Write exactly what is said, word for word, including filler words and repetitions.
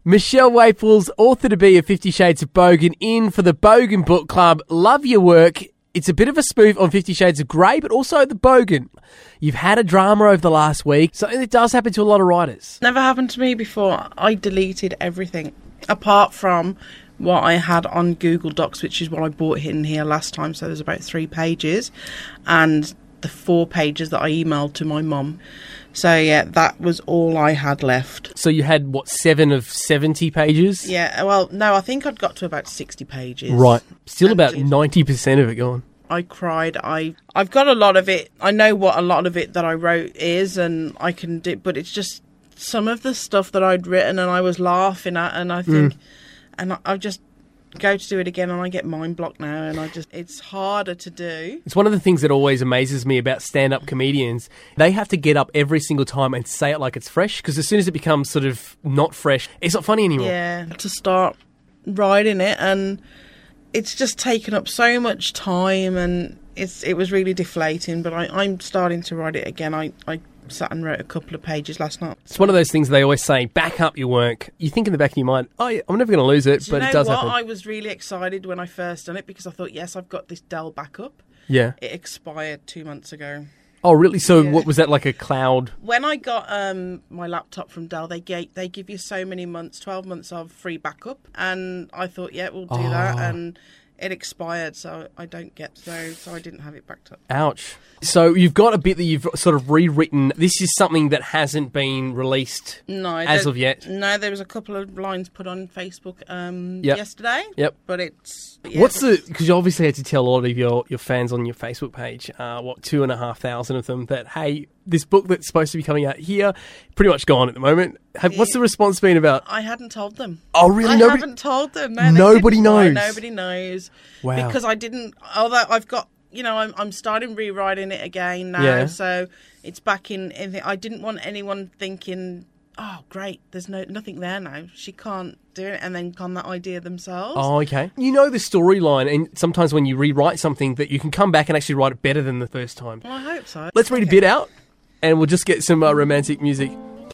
Michelle Waples, author to be of Fifty Shades of Bogan, in for the Bogan Book Club. Love your work. It's a bit of a spoof on Fifty Shades of Grey, but also the Bogan. You've had a drama over the last week, something that does happen to a lot of writers. Never happened to me before. I deleted everything, apart from what I had on Google Docs, which is what I bought in here last time. So there's about three pages, and the four pages that I emailed to my mum. So yeah, that was all I had left. So you had, what, seven of seventy pages? Yeah, well, no, I think I'd got to about sixty pages. Right. Still And about it- ninety percent of it gone. I cried. I, I've got a lot of it. I know what a lot of it that I wrote is, and I can do, but it's just some of the stuff that I'd written and I was laughing at, and I think, mm. and I, I just go to do it again and I get mind blocked now, and I just, it's harder to do. It's one of the things that always amazes me about stand-up comedians. They have to get up every single time and say it like it's fresh, because as soon as it becomes sort of not fresh, it's not funny anymore. Yeah, to start writing it, and it's just taken up so much time, and it's it was really deflating, but I, I'm starting to write it again. I, I sat and wrote a couple of pages last night. It's one of those things they always say, back up your work. You think in the back of your mind, oh, yeah, I'm never going to lose it, do but you know it does what? happen. I was really excited when I first done it, because I thought, yes, I've got this Dell backup. Yeah. It expired two months ago. Oh, really? So Yeah. what was that, like a cloud? When I got um, my laptop from Dell, they gave, they give you so many months, twelve months of free backup, and I thought, yeah, we'll do Oh. that, and it expired, so I don't get so so I didn't have it backed up. Ouch. So you've got a bit that you've sort of rewritten. This is something that hasn't been released No, as there- of yet. No, there was a couple of lines put on Facebook um, Yep. yesterday. Yep. But it's yeah, What's the... Because you obviously had to tell a lot of your, your fans on your Facebook page, uh, what, two and a half thousand of them, that, hey, this book that's supposed to be coming out here, pretty much gone at the moment. Have, what's the response been about? I hadn't told them. Oh, really? I Nobody... haven't told them. No, they Nobody didn't know. knows? Nobody knows. Wow. Because I didn't. Although I've got, you know, I'm I'm starting rewriting it again now. Yeah. So it's back in. in the, I didn't want anyone thinking, oh, great, there's no nothing there now. She can't do it, and then con that idea themselves. Oh, okay. You know the storyline, and sometimes when you rewrite something, that you can come back and actually write it better than the first time. Well, I hope so. Let's read a bit out, and we'll just get some uh, romantic music.